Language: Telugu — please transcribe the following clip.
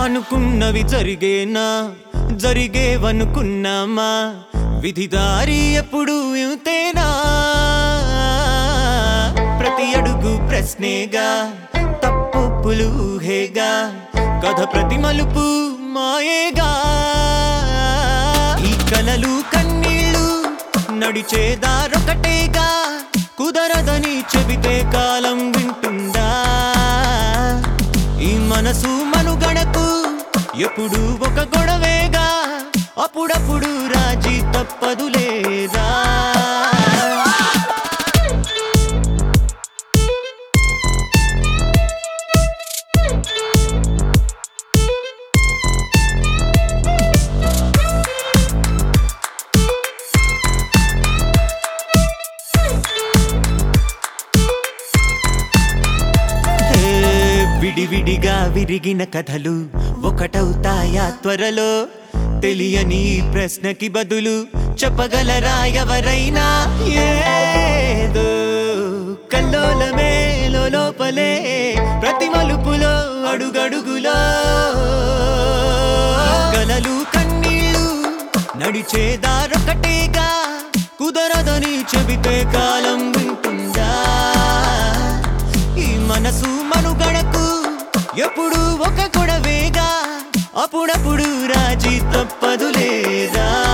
అనుకున్నవి జరిగేనా జరిగేవనుకున్నామా విధిదారి ఎప్పుడు ఇంతేనా ప్రతి అడుగు ప్రశ్నేగా తప్పులు ఊహేగా కథ ప్రతి మలుపు మాయేగా ఈ కలలు కన్నీళ్ళు నడిచే దారొకటేగా కుదరదని చెబితే కాలం వింటుందా ఈ మనసు మనుగడకు ఎప్పుడు ఒక గొడవేగా అప్పుడప్పుడు రాజీ తప్పదులేదా విడివిడిగా విరిగిన కథలు ఒకటవుతాయా త్వరలో తెలియని ప్రశ్నకి బదులు చెప్పగలరా ఎవరైనా ఏదో కల్లోలమే లోపలే ప్రతి మలుపులో అడుగడుగులో కలలు కన్నీళ్ళు నడిచే దారొకటేగా కుదరదని చెబితే కాలం వింటుందా ఈ మనసు మనుగడకు ఎప్పుడు ఒక గొడవేగా అప్పుడప్పుడు రాజీ తప్పదులేదా